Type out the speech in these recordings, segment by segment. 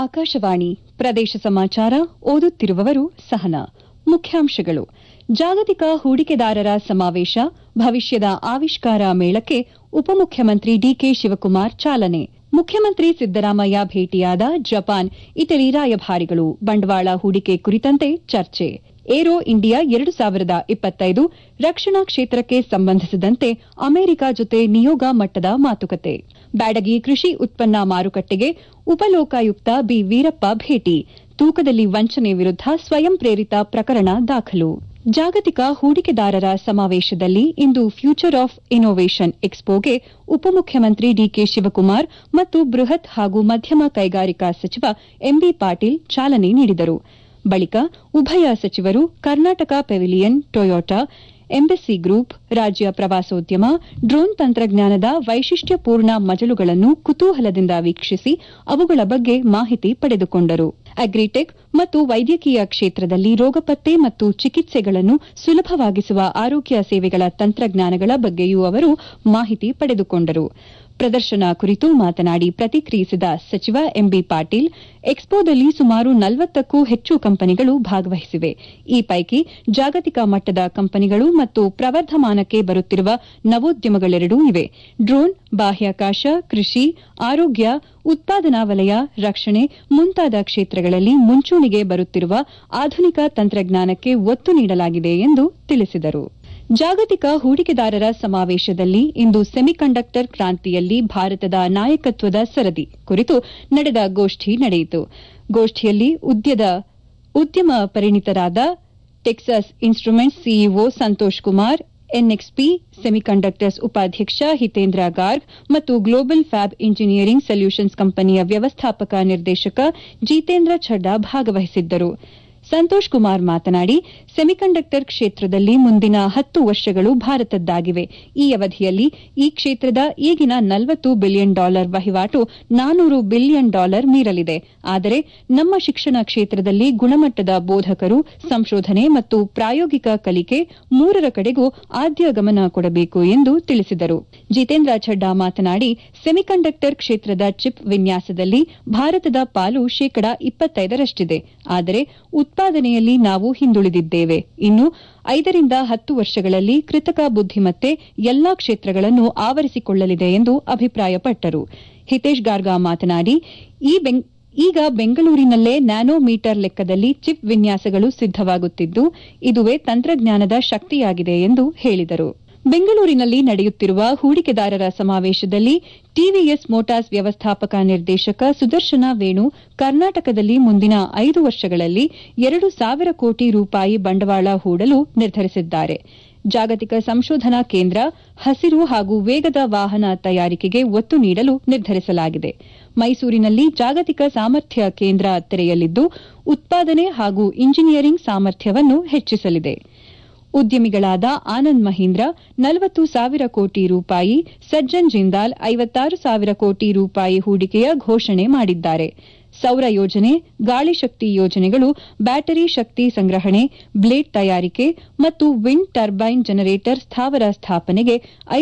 ಆಕಾಶವಾಣಿ ಪ್ರದೇಶ ಸಮಾಚಾರ ಓದುತ್ತಿರುವವರು ಸಹನಾ. ಮುಖ್ಯಾಂಶಗಳು. ಜಾಗತಿಕ ಹೂಡಿಕೆದಾರರ ಸಮಾವೇಶ, ಭವಿಷ್ಯದ ಆವಿಷ್ಕಾರ ಮೇಳಕ್ಕೆ ಉಪಮುಖ್ಯಮಂತ್ರಿ ಡಿಕೆ ಶಿವಕುಮಾರ್ ಚಾಲನೆ. ಮುಖ್ಯಮಂತ್ರಿ ಸಿದ್ದರಾಮಯ್ಯ ಭೇಟಿಯಾದ ಜಪಾನ್, ಇಟಲಿ ರಾಯಭಾರಿಗಳು. ಬಂಡವಾಳ ಹೂಡಿಕೆ ಕುರಿತಂತೆ ಚರ್ಚೆ. ಏರೋ ಇಂಡಿಯಾ 2025 ರಕ್ಷಣಾ ಕ್ಷೇತ್ರಕ್ಕೆ ಸಂಬಂಧಿಸಿದಂತೆ ಅಮೆರಿಕ ಜೊತೆ ನಿಯೋಗ ಮಟ್ಟದ ಮಾತುಕತೆ. ಬ್ಯಾಡಗಿ ಕೃಷಿ ಉತ್ಪನ್ನ ಮಾರುಕಟ್ಟೆಗೆ ಉಪಲೋಕಾಯುಕ್ತ ಬಿ. ವೀರಪ್ಪ ಭೇಟಿ. ತೂಕದಲ್ಲಿ ವಂಚನೆ ವಿರುದ್ಧ ಸ್ವಯಂ ಪ್ರೇರಿತ ಪ್ರಕರಣ ದಾಖಲು. ಜಾಗತಿಕ ಹೂಡಿಕೆದಾರರ ಸಮಾವೇಶದಲ್ಲಿ ಇಂದು ಫ್ಯೂಚರ್ ಆಫ್ ಇನ್ನೋವೇಷನ್ ಎಕ್ಸ್ಪೋಗೆ ಉಪಮುಖ್ಯಮಂತ್ರಿ ಡಿಕೆ ಶಿವಕುಮಾರ್ ಮತ್ತು ಬೃಹತ್ ಹಾಗೂ ಮಧ್ಯಮ ಕೈಗಾರಿಕಾ ಸಚಿವ ಎಂಬಿ ಪಾಟೀಲ್ ಚಾಲನೆ ನೀಡಿದರು. ಬಳಿಕ ಉಭಯ ಸಚಿವರು Karnataka pavilion, Toyota, Embassy group, ರಾಜ್ಯ ಪ್ರವಾಸೋದ್ಯಮ, ಡ್ರೋನ್ ತಂತ್ರಜ್ಞಾನದ ವೈಶಿಷ್ಟ್ಯಪೂರ್ಣ ಮಜಲುಗಳನ್ನು ಕುತೂಹಲದಿಂದ ವೀಕ್ಷಿಸಿ ಅವುಗಳ ಬಗ್ಗೆ ಮಾಹಿತಿ ಪಡೆದುಕೊಂಡರು. ಅಗ್ರಿಟೆಕ್ ಮತ್ತು ವೈದ್ಯಕೀಯ ಕ್ಷೇತ್ರದಲ್ಲಿ ರೋಗ ಪತ್ತೆ ಮತ್ತು ಚಿಕಿತ್ಸೆಗಳನ್ನು ಸುಲಭವಾಗಿಸುವ ಆರೋಗ್ಯ ಸೇವೆಗಳ ತಂತ್ರಜ್ಞಾನಗಳ ಬಗ್ಗೆಯೂ ಅವರು ಮಾಹಿತಿ ಪಡೆದುಕೊಂಡರು. ಪ್ರದರ್ಶನ ಕುರಿತು ಮಾತನಾಡಿ ಪ್ರತಿಕ್ರಿಯಿಸಿದ ಸಚಿವ ಎಂಬಿ ಪಾಟೀಲ್, ಎಕ್ಸ್ಪೋದಲ್ಲಿ ಸುಮಾರು 40ಕ್ಕೂ ಹೆಚ್ಚು ಕಂಪನಿಗಳು ಭಾಗವಹಿಸಿವೆ. ಈ ಪೈಕಿ ಜಾಗತಿಕ ಮಟ್ಟದ ಕಂಪನಿಗಳು ಮತ್ತು ಪ್ರವರ್ಧಮಾನಕ್ಕೆ ಬರುತ್ತಿರುವ ನವೋದ್ಯಮಗಳೆರಡೂ ಇವೆ. ಡ್ರೋನ್, ಬಾಹ್ಯಾಕಾಶ, ಕೃಷಿ, ಆರೋಗ್ಯ, ಉತ್ಪಾದನಾ ವಲಯ, ರಕ್ಷಣೆ ಮುಂತಾದ ಕ್ಷೇತ್ರಗಳಲ್ಲಿ ಮುಂಚೂಣಿಗೆ ಬರುತ್ತಿರುವ ಆಧುನಿಕ ತಂತ್ರಜ್ಞಾನಕ್ಕೆ ಒತ್ತು ನೀಡಲಾಗಿದೆ ಎಂದು ತಿಳಿಸಿದರು. ಜಾಗತಿಕ ಹೂಡಿಕೆದಾರರ ಸಮಾವೇಶದಲ್ಲಿ ಇಂದು ಸೆಮಿಕಂಡಕ್ಟರ್ ಕ್ರಾಂತಿಯಲ್ಲಿ ಭಾರತದ ನಾಯಕತ್ವದ ಸರದಿ ಕುರಿತು ನಡೆದ ಗೋಷ್ಠಿ ನಡೆಯಿತು. ಗೋಷ್ಠಿಯಲ್ಲಿ ಉದ್ಯಮ ಪರಿಣಿತರಾದ Texas Instruments CEO Santosh Kumar, NXP semiconductors ಉಪಾಧ್ಯಕ್ಷ ಹಿತೇಂದ್ರ ಗಾರ್ಗ್ ಮತ್ತು ಗ್ಲೋಬಲ್ ಫ್ಯಾಬ್ ಇಂಜಿನಿಯರಿಂಗ್ ಸೊಲ್ಯೂಷನ್ಸ್ ಕಂಪನಿಯ ವ್ಯವಸ್ಥಾಪಕ ನಿರ್ದೇಶಕ ಜಿತೇಂದ್ರ ಛಡ್ಡಾ ಭಾಗವಹಿಸಿದ್ದರು. ಸಂತೋಷ್ ಕುಮಾರ್ ಮಾತನಾಡಿ, ಸೆಮಿಕಂಡಕ್ಟರ್ ಕ್ಷೇತ್ರದಲ್ಲಿ ಮುಂದಿನ 10 ವರ್ಷಗಳು ಭಾರತದ್ದಾಗಿವೆ. ಈ ಅವಧಿಯಲ್ಲಿ ಈ ಕ್ಷೇತ್ರದ ಈಗಿನ $40 ಬಿಲಿಯನ್ ವಹಿವಾಟು $400 ಬಿಲಿಯನ್ ಮೀರಲಿದೆ. ಆದರೆ ನಮ್ಮ ಶಿಕ್ಷಣ ಕ್ಷೇತ್ರದಲ್ಲಿ ಗುಣಮಟ್ಟದ ಬೋಧಕರು, ಸಂಶೋಧನೆ ಮತ್ತು ಪ್ರಾಯೋಗಿಕ ಕಲಿಕೆ ಮೂರರ ಕಡೆಗೂ ಆದ್ಯ ಗಮನ ಕೊಡಬೇಕು ಎಂದು ತಿಳಿಸಿದರು. ಜಿತೇಂದ್ರ ಛಡ್ಡಾ ಮಾತನಾಡಿ, ಸೆಮಿಕಂಡಕ್ಟರ್ ಕ್ಷೇತ್ರದ ಚಿಪ್ ವಿನ್ಯಾಸದಲ್ಲಿ ಭಾರತದ ಪಾಲು 25%ರಷ್ಟಿದೆ. ಆದರೆ ಉತ್ಪಾದನೆಯಲ್ಲಿ ನಾವು ಹಿಂದುಳಿದಿದ್ದೇವೆ. ಇನ್ನು 5 ರಿಂದ 10 ವರ್ಷಗಳಲ್ಲಿ ಕೃತಕ ಬುದ್ದಿಮತ್ತೆ ಎಲ್ಲಾ ಕ್ಷೇತ್ರಗಳನ್ನು ಆವರಿಸಿಕೊಳ್ಳಲಿದೆ ಎಂದು ಅಭಿಪ್ರಾಯಪಟ್ಟರು. ಹಿತೇಶ್ ಗಾರ್ಗ ಮಾತನಾಡಿ, ಈಗ ಬೆಂಗಳೂರಿನಲ್ಲೇ ನ್ಯಾನೋಮೀಟರ್ ಲೆಕ್ಕದಲ್ಲಿ ಚಿಪ್ ವಿನ್ಯಾಸಗಳು ಸಿದ್ದವಾಗುತ್ತಿದ್ದು, ಇದುವೇ ತಂತ್ರಜ್ಞಾನದ ಶಕ್ತಿಯಾಗಿದೆ ಎಂದು ಹೇಳಿದರು. ಬೆಂಗಳೂರಿನಲ್ಲಿ ನಡೆಯುತ್ತಿರುವ ಹೂಡಿಕೆದಾರರ ಸಮಾವೇಶದಲ್ಲಿ ಟಿವಿಎಸ್ ಮೋಟಾರ್ಸ್ ವ್ಯವಸ್ಥಾಪಕ ನಿರ್ದೇಶಕ ಸುದರ್ಶನ ವೇಣು ಕರ್ನಾಟಕದಲ್ಲಿ ಮುಂದಿನ 5 ವರ್ಷಗಳಲ್ಲಿ 2,000 ಕೋಟಿ ರೂಪಾಯಿ ಬಂಡವಾಳ ಹೂಡಲು ನಿರ್ಧರಿಸಿದ್ದಾರೆ. ಜಾಗತಿಕ ಸಂಶೋಧನಾ ಕೇಂದ್ರ, ಹಸಿರು ಹಾಗೂ ವೇಗದ ವಾಹನ ತಯಾರಿಕೆಗೆ ಒತ್ತು ನೀಡಲು ನಿರ್ಧರಿಸಲಾಗಿದೆ. ಮೈಸೂರಿನಲ್ಲಿ ಜಾಗತಿಕ ಸಾಮರ್ಥ್ಯ ಕೇಂದ್ರ ತೆರೆಯಲಿದ್ದು, ಉತ್ಪಾದನೆ ಹಾಗೂ ಇಂಜಿನಿಯರಿಂಗ್ ಸಾಮರ್ಥ್ಯವನ್ನು ಹೆಚ್ಚಿಸಲಿದೆ. ಉದ್ಯಮಿಗಳಾದ ಆನಂದ್ ಮಹೀಂದ್ರ 40,000 ಕೋಟಿ ರೂಪಾಯಿ, ಸಜ್ಜನ್ ಜಿಂದಾಲ್ 56,000 ಕೋಟಿ ರೂಪಾಯಿ ಹೂಡಿಕೆಯ ಘೋಷಣೆ ಮಾಡಿದ್ದಾರೆ. ಸೌರ ಯೋಜನೆ, ಗಾಳಿ ಶಕ್ತಿ ಯೋಜನೆಗಳು, ಬ್ಯಾಟರಿ ಶಕ್ತಿ ಸಂಗ್ರಹಣೆ, ಬ್ಲೇಡ್ ತಯಾರಿಕೆ ಮತ್ತು ವಿಂಡ್ ಟರ್ಬೈನ್ ಜನರೇಟರ್ ಸ್ಥಾವರ ಸ್ಥಾಪನೆಗೆ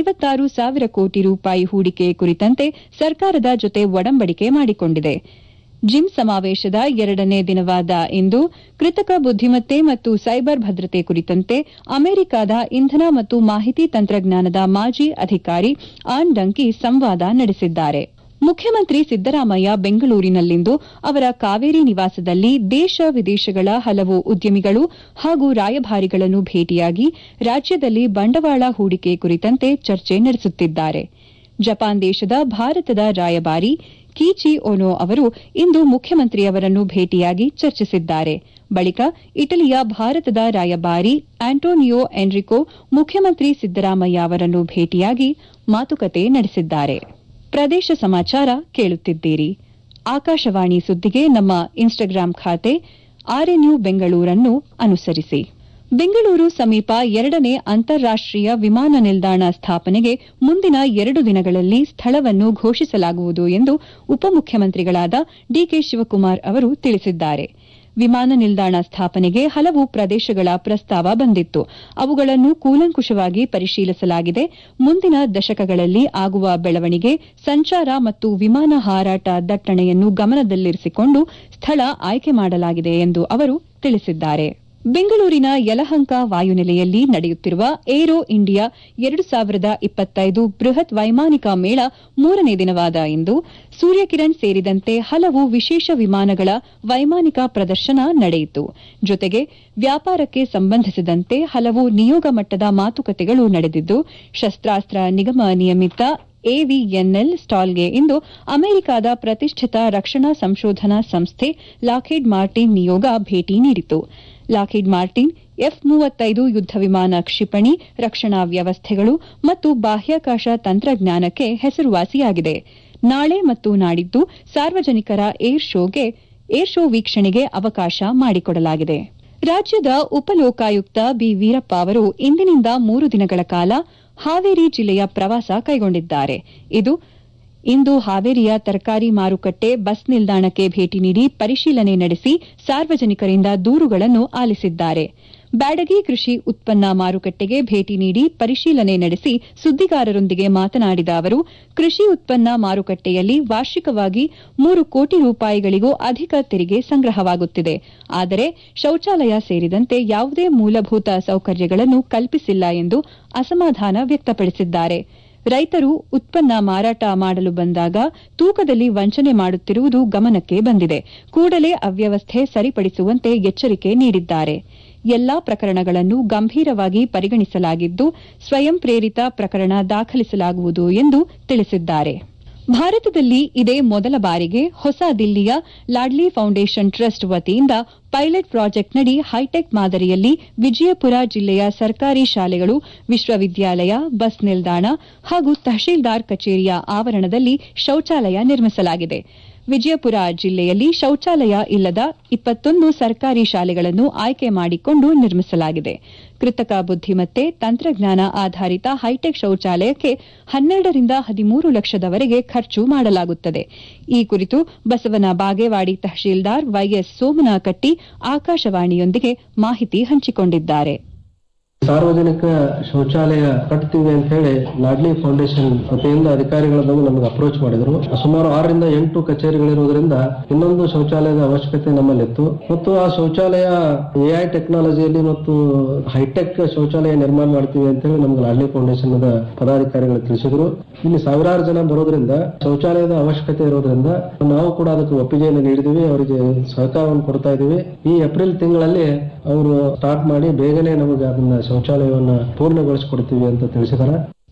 56,000 ಕೋಟಿ ರೂಪಾಯಿ ಹೂಡಿಕೆ ಕುರಿತಂತೆ ಸರ್ಕಾರದ ಜೊತೆ ಒಡಂಬಡಿಕೆ ಮಾಡಿಕೊಂಡಿದೆ. ಜಿಮ್ ಸಮಾವೇಶದ 2ನೇ ದಿನವಾದ ಇಂದು ಕೃತಕ ಬುದ್ದಿಮತ್ತೆ ಮತ್ತು ಸೈಬರ್ ಭದ್ರತೆ ಕುರಿತಂತೆ ಅಮೆರಿಕದ ಇಂಧನ ಮತ್ತು ಮಾಹಿತಿ ತಂತ್ರಜ್ಞಾನದ ಮಾಜಿ ಅಧಿಕಾರಿ ಆನ್ ಡಂಕಿ ಸಂವಾದ ನಡೆಸಿದ್ದಾರೆ. ಮುಖ್ಯಮಂತ್ರಿ ಸಿದ್ದರಾಮಯ್ಯ ಬೆಂಗಳೂರಿನಲ್ಲಿಂದು ಅವರ ಕಾವೇರಿ ನಿವಾಸದಲ್ಲಿ ದೇಶ ವಿದೇಶಗಳ ಹಲವು ಉದ್ಯಮಿಗಳು ಹಾಗೂ ರಾಯಭಾರಿಗಳನ್ನು ಭೇಟಿಯಾಗಿ ರಾಜ್ಯದಲ್ಲಿ ಬಂಡವಾಳ ಹೂಡಿಕೆ ಕುರಿತಂತೆ ಚರ್ಚೆ ನಡೆಸುತ್ತಿದ್ದಾರೆ. ಜಪಾನ್ ದೇಶದ ಭಾರತದ ರಾಯಭಾರಿ ಕೀಚಿ ಒನೋ ಅವರು ಇಂದು ಮುಖ್ಯಮಂತ್ರಿಯವರನ್ನು ಭೇಟಿಯಾಗಿ ಚರ್ಚಿಸಿದ್ದಾರೆ. ಬಳಿಕ ಇಟಲಿಯ ಭಾರತದ ರಾಯಭಾರಿ ಆಂಟೋನಿಯೋ ಎನ್ರಿಕೋ ಮುಖ್ಯಮಂತ್ರಿ ಸಿದ್ದರಾಮಯ್ಯ ಅವರನ್ನು ಭೇಟಿಯಾಗಿ ಮಾತುಕತೆ ನಡೆಸಿದ್ದಾರೆ. ಪ್ರದೇಶ ಸಮಾಚಾರ ಕೇಳುತ್ತಿದ್ದೀರಿ. ಆಕಾಶವಾಣಿ ಸುದ್ದಿಗೆ ನಮ್ಮ ಇನ್ಸ್ಟಾಗ್ರಾಂ ಖಾತೆ ಆರ್ಎನ್ಯು ಬೆಂಗಳೂರನ್ನು ಅನುಸರಿಸಿ. ಬೆಂಗಳೂರು ಸಮೀಪ 2ನೇ ಅಂತಾರಾಷ್ಟೀಯ ವಿಮಾನ ನಿಲ್ದಾಣ ಸ್ಥಾಪನೆಗೆ ಮುಂದಿನ 2 ದಿನಗಳಲ್ಲಿ ಸ್ಥಳವನ್ನು ಘೋಷಿಸಲಾಗುವುದು ಎಂದು ಉಪಮುಖ್ಯಮಂತ್ರಿಗಳಾದ ಡಿಕೆ ಶಿವಕುಮಾರ್ ಅವರು ತಿಳಿಸಿದ್ದಾರೆ. ವಿಮಾನ ನಿಲ್ದಾಣ ಸ್ಥಾಪನೆಗೆ ಹಲವು ಪ್ರದೇಶಗಳ ಪ್ರಸ್ತಾವ ಬಂದಿತ್ತು. ಅವುಗಳನ್ನು ಕೂಲಂಕುಷವಾಗಿ ಪರಿಶೀಲಿಸಲಾಗಿದೆ. ಮುಂದಿನ ದಶಕಗಳಲ್ಲಿ ಆಗುವ ಬೆಳವಣಿಗೆ, ಸಂಚಾರ ಮತ್ತು ವಿಮಾನ ಹಾರಾಟ ದಟ್ಟಣೆಯನ್ನು ಗಮನದಲ್ಲಿರಿಸಿಕೊಂಡು ಸ್ಥಳ ಆಯ್ಕೆ ಮಾಡಲಾಗಿದೆ ಎಂದು ಅವರು ತಿಳಿಸಿದ್ದಾರೆ. ಬೆಂಗಳೂರಿನ ಯಲಹಂಕ ವಾಯುನೆಲೆಯಲ್ಲಿ ನಡೆಯುತ್ತಿರುವ ಏರೋ ಇಂಡಿಯಾ 2025 ಬೃಹತ್ ವೈಮಾನಿಕ ಮೇಳ 3ನೇ ದಿನವಾದ ಇಂದು ಸೂರ್ಯಕಿರಣ್ ಸೇರಿದಂತೆ ಹಲವು ವಿಶೇಷ ವಿಮಾನಗಳ ವೈಮಾನಿಕ ಪ್ರದರ್ಶನ ನಡೆಯಿತು. ಜೊತೆಗೆ ವ್ಯಾಪಾರಕ್ಕೆ ಸಂಬಂಧಿಸಿದಂತೆ ಹಲವು ನಿಯೋಗ ಮಟ್ಟದ ಮಾತುಕತೆಗಳು ನಡೆದಿದ್ದು, ಶಸ್ತ್ರಾಸ್ತ್ರ ನಿಗಮ ನಿಯಮಿತ ಎವಿಎನ್ಎಲ್ ಸ್ಟಾಲ್ಗೆ ಇಂದು ಅಮೆರಿಕದ ಪ್ರತಿಷ್ಠಿತ ರಕ್ಷಣಾ ಸಂಶೋಧನಾ ಸಂಸ್ಥೆ ಲಾಕ್ಹೀಡ್ ಮಾರ್ಟಿನ್ ನಿಯೋಗ ಭೇಟಿ ನೀಡಿತು. ಲಾಕ್ಹೀಡ್ ಮಾರ್ಟಿನ್ F-35 ಯುದ್ಧ ವಿಮಾನ ಕ್ಷಿಪಣಿ, ರಕ್ಷಣಾ ವ್ಯವಸ್ಥೆಗಳು ಮತ್ತು ಬಾಹ್ಯಾಕಾಶ ತಂತ್ರಜ್ಞಾನಕ್ಕೆ ಹೆಸರುವಾಸಿಯಾಗಿದೆ. ನಾಳೆ ಮತ್ತು ನಾಡಿದ್ದು ಸಾರ್ವಜನಿಕರ ಏರ್ ಶೋ ವೀಕ್ಷಣೆಗೆ ಅವಕಾಶ ಮಾಡಿಕೊಡಲಾಗಿದೆ. ರಾಜ್ಯದ ಉಪಲೋಕಾಯುಕ್ತ ಬಿ. ವೀರಪ್ಪ ಅವರು ಇಂದಿನಿಂದ 3 ದಿನಗಳ ಕಾಲ ಹಾವೇರಿ ಜಿಲ್ಲೆಯ ಪ್ರವಾಸ ಕೈಗೊಂಡಿದ್ದಾರೆ. ಇಂದು ಹಾವೇರಿಯ ತರಕಾರಿ ಮಾರುಕಟ್ಟೆ ಬಸ್ ನಿಲ್ದಾಣಕ್ಕೆ ಭೇಟಿ ನೀಡಿ ಪರಿಶೀಲನೆ ನಡೆಸಿ ಸಾರ್ವಜನಿಕರಿಂದ ದೂರುಗಳನ್ನು ಆಲಿಸಿದ್ದಾರೆ. ಬ್ಯಾಡಗಿ ಕೃಷಿ ಉತ್ಪನ್ನ ಮಾರುಕಟ್ಟೆಗೆ ಭೇಟಿ ನೀಡಿ ಪರಿಶೀಲನೆ ನಡೆಸಿ ಸುದ್ದಿಗಾರರೊಂದಿಗೆ ಮಾತನಾಡಿದ ಅವರು, ಕೃಷಿ ಉತ್ಪನ್ನ ಮಾರುಕಟ್ಟೆಯಲ್ಲಿ ವಾರ್ಷಿಕವಾಗಿ 3 ಕೋಟಿ ರೂಪಾಯಿಗಳಿಗೂ ಅಧಿಕ ತೆರಿಗೆ ಸಂಗ್ರಹವಾಗುತ್ತಿದೆ. ಆದರೆ ಶೌಚಾಲಯ ಸೇರಿದಂತೆ ಯಾವುದೇ ಮೂಲಭೂತ ಸೌಕರ್ಯಗಳನ್ನು ಕಲ್ಪಿಸಿಲ್ಲ ಎಂದು ಅಸಮಾಧಾನ ವ್ಯಕ್ತಪಡಿಸಿದ್ದಾರೆ. ರೈತರು ಉತ್ಪನ್ನ ಮಾರಾಟ ಮಾಡಲು ಬಂದಾಗ ತೂಕದಲ್ಲಿ ವಂಚನೆ ಮಾಡುತ್ತಿರುವುದು ಗಮನಕ್ಕೆ ಬಂದಿದೆ. ಕೂಡಲೇ ಅವ್ಯವಸ್ಥೆ ಸರಿಪಡಿಸುವಂತೆ ಎಚ್ಚರಿಕೆ ನೀಡಿದ್ದಾರೆ. ಎಲ್ಲಾ ಪ್ರಕರಣಗಳನ್ನು ಗಂಭೀರವಾಗಿ ಪರಿಗಣಿಸಲಾಗಿದ್ದು, ಸ್ವಯಂ ಪ್ರೇರಿತ ಪ್ರಕರಣ ದಾಖಲಿಸಲಾಗುವುದು ಎಂದು ತಿಳಿಸಿದ್ದಾರೆ. ಭಾರತದಲ್ಲಿ ಇದೇ ಮೊದಲ ಬಾರಿಗೆ ಹೊಸ ದಿಲ್ಲಿಯ ಲಾಡ್ಲಿ ಫೌಂಡೇಶನ್ ಟ್ರಸ್ಟ್ ವತಿಯಿಂದ ಪೈಲಟ್ ಪ್ರಾಜೆಕ್ಟ್ನಡಿ ಹೈಟೆಕ್ ಮಾದರಿಯಲ್ಲಿ ವಿಜಯಪುರ ಜಿಲ್ಲೆಯ ಸರ್ಕಾರಿ ಶಾಲೆಗಳು, ವಿಶ್ವವಿದ್ಯಾಲಯ, ಬಸ್ ನಿಲ್ದಾಣ ಹಾಗೂ ತಹಶೀಲ್ದಾರ್ ಕಚೇರಿಯ ಆವರಣದಲ್ಲಿ ಶೌಚಾಲಯ ನಿರ್ಮಿಸಲಾಗಿದೆ. ವಿಜಯಪುರ ಜಿಲ್ಲೆಯಲ್ಲಿ ಶೌಚಾಲಯ ಇಲ್ಲದ 21 ಸರ್ಕಾರಿ ಶಾಲೆಗಳನ್ನು ಆಯ್ಕೆ ಮಾಡಿಕೊಂಡು ನಿರ್ಮಿಸಲಾಗಿದೆ. ಕೃತಕ ಬುದ್ದಿಮತ್ತೆ ತಂತ್ರಜ್ಞಾನ ಆಧಾರಿತ ಹೈಟೆಕ್ ಶೌಚಾಲಯಕ್ಕೆ 12 ರಿಂದ 13 ಲಕ್ಷದವರೆಗೆ ಖರ್ಚು ಮಾಡಲಾಗುತ್ತದೆ. ಈ ಕುರಿತು ಬಸವನ ಬಾಗೇವಾಡಿ ತಹಶೀಲ್ದಾರ್ ವೈಎಸ್ ಸೋಮನಕಟ್ಟಿ ಆಕಾಶವಾಣಿಯೊಂದಿಗೆ ಮಾಹಿತಿ ಹಂಚಿಕೊಂಡಿದ್ದಾರೆ. ಸಾರ್ವಜನಿಕ ಶೌಚಾಲಯ ಕಟ್ತೀವಿ ಅಂತ ಹೇಳಿ ಲಾಡ್ಲಿ ಫೌಂಡೇಶನ್ ವತಿಯಿಂದ ಅಧಿಕಾರಿಗಳು ಬಂದು ನಮಗೆ ಅಪ್ರೋಚ್ ಮಾಡಿದ್ರು. ಸುಮಾರು 6 ರಿಂದ 8 ಕಚೇರಿಗಳಿರುವುದರಿಂದ ಇನ್ನೊಂದು ಶೌಚಾಲಯದ ಅವಶ್ಯಕತೆ ನಮ್ಮಲ್ಲಿತ್ತು ಮತ್ತು ಆ ಶೌಚಾಲಯ ಎಐ ಟೆಕ್ನಾಲಜಿಯಲ್ಲಿ ಮತ್ತು ಹೈಟೆಕ್ ಶೌಚಾಲಯ ನಿರ್ಮಾಣ ಮಾಡ್ತೀವಿ ಅಂತ ಹೇಳಿ ನಮ್ಗೆ ಲಾಡ್ಲಿ ಫೌಂಡೇಶನ್ ಪದಾಧಿಕಾರಿಗಳು ತಿಳಿಸಿದ್ರು. ಇಲ್ಲಿ ಸಾವಿರಾರು ಜನ ಬರೋದ್ರಿಂದ ಶೌಚಾಲಯದ ಅವಶ್ಯಕತೆ ಇರೋದ್ರಿಂದ ನಾವು ಕೂಡ ಅದಕ್ಕೆ ಒಪ್ಪಿಗೆಯನ್ನು ನೀಡಿದೀವಿ. ಅವರಿಗೆ ಸಹಕಾರವನ್ನು ಕೊಡ್ತಾ ಇದೀವಿ. ಈ ಏಪ್ರಿಲ್ ತಿಂಗಳಲ್ಲಿ ಅವರು ಸ್ಟಾರ್ಟ್ ಮಾಡಿ ಬೇಗನೆ ನಮಗೆ ಅದನ್ನ ಶೌಚಾಲಯವನ್ನು ಪೂರ್ಣಗೊಳಿಸಿಕೊಡ್ತೀವಿ ಅಂತ ತಿಳಿಸಿದ್ದಾರೆ.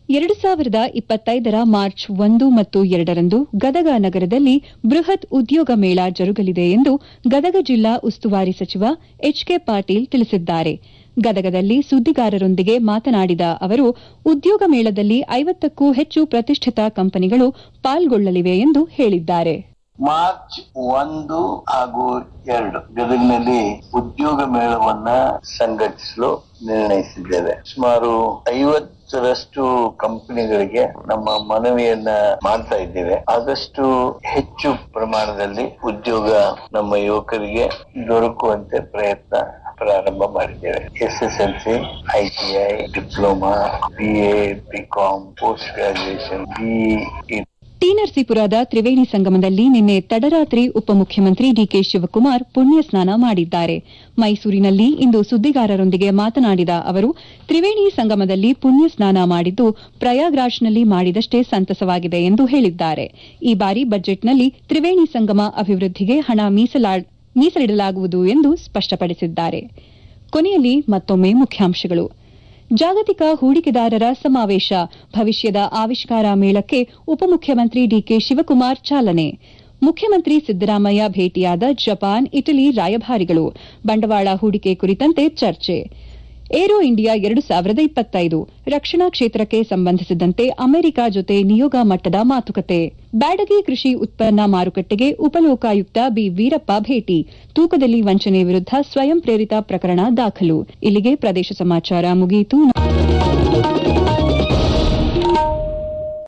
2025 ಮಾರ್ಚ್ 1 ಮತ್ತು 2ರಂದು ಗದಗ ನಗರದಲ್ಲಿ ಬೃಹತ್ ಉದ್ಯೋಗ ಮೇಳ ಜರುಗಲಿದೆ ಎಂದು ಗದಗ ಜಿಲ್ಲಾ ಉಸ್ತುವಾರಿ ಸಚಿವ ಎಚ್ಕೆ ಪಾಟೀಲ್ ತಿಳಿಸಿದ್ದಾರೆ. ಗದಗದಲ್ಲಿ ಸುದ್ದಿಗಾರರೊಂದಿಗೆ ಮಾತನಾಡಿದ ಅವರು, ಉದ್ಯೋಗ ಮೇಳದಲ್ಲಿ 50ಕ್ಕೂ ಹೆಚ್ಚು ಪ್ರತಿಷ್ಠಿತ ಕಂಪನಿಗಳು ಪಾಲ್ಗೊಳ್ಳಲಿವೆ ಎಂದು ಹೇಳಿದ್ದಾರೆ. ಮಾರ್ಚ್ 1 ಹಾಗೂ 2 ಗದಗಿನಲ್ಲಿ ಉದ್ಯೋಗ ಮೇಳವನ್ನ ಸಂಘಟಿಸಲು ನಿರ್ಣಯಿಸಿದ್ದೇವೆ. ಸುಮಾರು 50ರಷ್ಟು ಕಂಪನಿಗಳಿಗೆ ನಮ್ಮ ಮನವಿಯನ್ನ ಮಾಡ್ತಾ ಇದ್ದೇವೆ. ಆದಷ್ಟು ಹೆಚ್ಚು ಪ್ರಮಾಣದಲ್ಲಿ ಉದ್ಯೋಗ ನಮ್ಮ ಯುವಕರಿಗೆ ದೊರಕುವಂತೆ ಪ್ರಯತ್ನ ಪ್ರಾರಂಭ ಮಾಡಿದ್ದೇವೆ. SSLC, ITI, diploma, BA, BCom, post graduation, BE. T. ನರಸೀಪುರದ ತ್ರಿವೇಣಿ ಸಂಗಮದಲ್ಲಿ ನಿನ್ನೆ ತಡರಾತ್ರಿ ಉಪಮುಖ್ಯಮಂತ್ರಿ ಡಿಕೆ ಶಿವಕುಮಾರ್ ಪುಣ್ಯ ಸ್ನಾನ ಮಾಡಿದ್ದಾರೆ. ಮೈಸೂರಿನಲ್ಲಿ ಇಂದು ಸುದ್ದಿಗಾರರೊಂದಿಗೆ ಮಾತನಾಡಿದ ಅವರು, ತ್ರಿವೇಣಿ ಸಂಗಮದಲ್ಲಿ ಪುಣ್ಯ ಸ್ನಾನ ಮಾಡಿದ್ದು ಪ್ರಯಾಗ್ರಾಜ್ನಲ್ಲಿ ಮಾಡಿದಷ್ಟೇ ಸಂತಸವಾಗಿದೆ ಎಂದು ಹೇಳಿದ್ದಾರೆ. ಈ ಬಾರಿ ಬಜೆಟ್ನಲ್ಲಿ ತ್ರಿವೇಣಿ ಸಂಗಮ ಅಭಿವೃದ್ಧಿಗೆ ಹಣ ಮೀಸಲಿಡಲಾಗುವುದು ಎಂದು ಸ್ಪಷ್ಟಪಡಿಸಿದ್ದಾರೆ. ಕೊನೆಯಲ್ಲಿ ಮತ್ತೊಮ್ಮೆ ಮುಖ್ಯಾಂಶಗಳು. ಜಾಗತಿಕ ಹೂಡಿಕೆದಾರರ ಸಮಾವೇಶ, ಭವಿಷ್ಯದ ಆವಿಷ್ಕಾರ ಮೇಳಕ್ಕೆ ಉಪಮುಖ್ಯಮಂತ್ರಿ ಡಿಕೆ ಶಿವಕುಮಾರ್ ಚಾಲನೆ. ಮುಖ್ಯಮಂತ್ರಿ ಸಿದ್ದರಾಮಯ್ಯ ಭೇಟಿಯಾದ ಜಪಾನ್, ಇಟಲಿ ರಾಯಭಾರಿಗಳು. ಬಂಡವಾಳ ಹೂಡಿಕೆ ಕುರಿತಂತೆ ಚರ್ಚೆ. ಏರೋ ಇಂಡಿಯಾ 2025 ರಕ್ಷಣಾ ಕ್ಷೇತ್ರಕ್ಕೆ ಸಂಬಂಧಿಸಿದಂತೆ ಅಮೆರಿಕ ಜೊತೆ ನಿಯೋಗ ಮಟ್ಟದ ಮಾತುಕತೆ. ಬ್ಯಾಡಗಿ ಕೃಷಿ ಉತ್ಪನ್ನ ಮಾರುಕಟ್ಟೆಗೆ ಉಪಲೋಕಾಯುಕ್ತ ಬಿ. ವೀರಪ್ಪ ಭೇಟಿ. ತೂಕದಲ್ಲಿ ವಂಚನೆ ವಿರುದ್ಧ ಸ್ವಯಂ ಪ್ರೇರಿತ ಪ್ರಕರಣ ದಾಖಲು. ಇಲ್ಲಿಗೆ ಪ್ರದೇಶ ಸಮಾಚಾರ ಮುಗಿಯಿತು.